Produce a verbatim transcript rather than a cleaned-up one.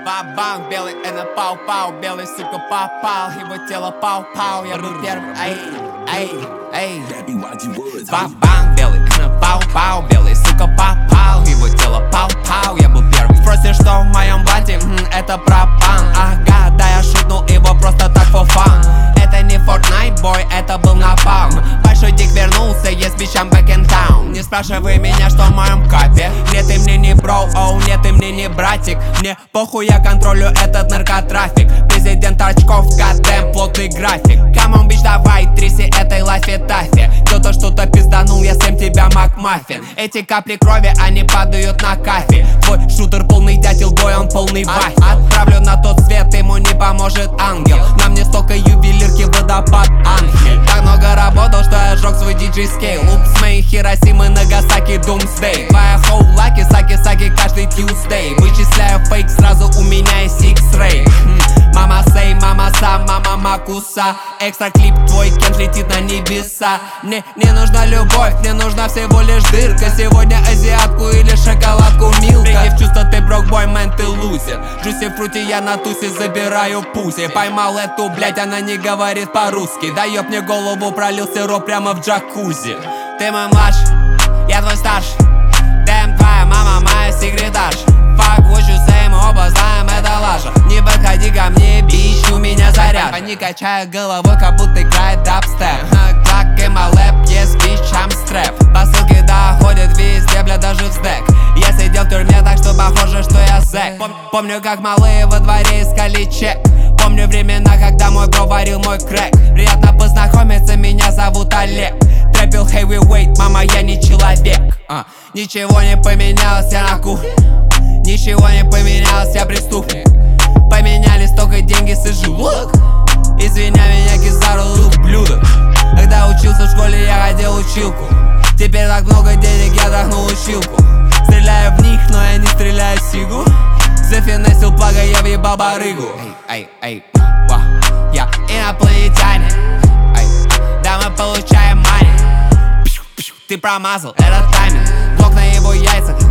Ба-банк, белый, это пау-пау. Белый, сука, попал, его тело пау-пау. Я был первый, эй, эй, эй. Ба-банк, белый, это пау-пау. Белый, сука, попал, его тело пау-пау. Я был первый. Спросишь, что в моем блате? М, это пропан. Ага, да, я шутнул его просто так for fun. Это не Fortnite, бой, это был напалм. Большой дик вернулся, есть bitch, I'm back in town. Не спрашивай меня, что в моем капе. Нет, ты мне не бро, оу, нет, ты мне не братик. Мне похуй, я контролю этот наркотрафик. Президент очков, goddamn, плотный график. Come on, bitch, давай, тряси этой лафе-тафе. Кто-то что-то пизданул, я съем тебя, Макмаффин. Эти капли крови, они падают на кафе. Твой шутер полный дятел, бой, он полный вафель. Отправлю на тот свет, ему не поможет ангел. На мне столько ювелирки, водопад, ангель. Так много работал, что я сжег свой диджей скейл. Упс, мои Хиросимы, Нагасаки, Doomsday. Твоя хоу лаки, саки-саки каждый Tuesday. Вычисляю фейк, сразу у меня есть X-Ray. Мама сей, мама са, мама макуса. Экстра клип, твой кент летит на небеса. Мне не нужна любовь, мне нужна всего лишь дырка. Сегодня азиатку или шоколадку Милка. Приди в чувство, ты брокбой, мэн, ты лузер. Джуси фрути, я на тусе забираю пузи. Поймал эту, блять, она не говорит по-русски. Да ёб мне голову, пролил сироп прямо в джакузи. Ты мой младший, я твой старший. Дэм, твоя мама моя секретарша. Fuck what you say, мы оба знаем, это лажа. Не подходи ко мне, бич, у меня заряд. Они качают головой, как будто играет дабстеп. Клак in my lap, yes, bitch, I'm strap. Посылки доходят везде, бля, даже в сдэк. Я сидел в тюрьме, так что похоже, что я зэк. Пом Помню, как малые во дворе искали чек. Помню времена, когда мой бро варил мой крэк. Приятно познакомиться, меня зовут Олег. Трэпил heavyweight, мама, я не человек. а, Ничего не поменялось, я на кухне. Ничего не поменялось, я преступник. Поменялись только деньги с желудок. Извиняй меня, Кизару, ублюдок. Когда учился в школе, я ходил училку. Теперь так много денег, я трахнул училку. Стреляю в них, но я не стреляю в сигу. Зафинесил плага, я въебал барыгу. Эй, эй, эй, ва, я инопланетянин. Эй, да мы получаем мани. Ты промазал, это тайминг. Блок на его яйцах,